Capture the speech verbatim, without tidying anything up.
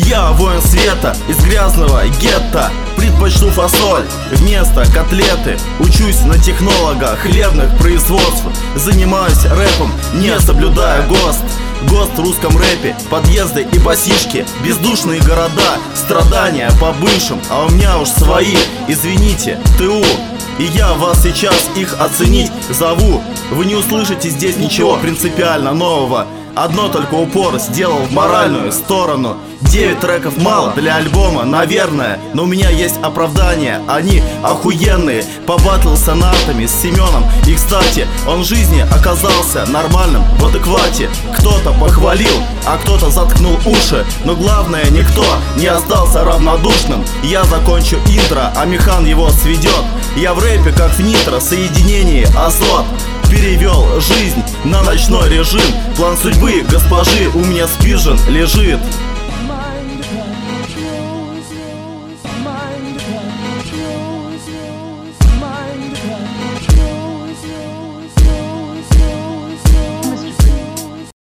Я воин света из грязного гетто, предпочту фасоль вместо котлеты. Учусь на технолога хлебных производств, занимаюсь рэпом, не соблюдая ГОСТ. ГОСТ в русском рэпе, подъезды и басишки, бездушные города, страдания по бывшим, а у меня уж свои, извините, ТУ. И я вас сейчас их оценить зову. Вы не услышите здесь ничего принципиально нового. Одно только упор сделал в моральную сторону. Девять треков мало для альбома, наверное, но у меня есть оправдания, они охуенные. Побатлил с анатами, с Семеном, и, кстати, он в жизни оказался нормальным, в адеквате. Кто-то похвалил, а кто-то заткнул уши, но главное, никто не остался равнодушным. Я закончу интро, а Михан его сведет. Я в рэпе как в нитро, соединении азот. Перевел жизнь на ночной режим. План судьбы госпожи у меня спижен лежит.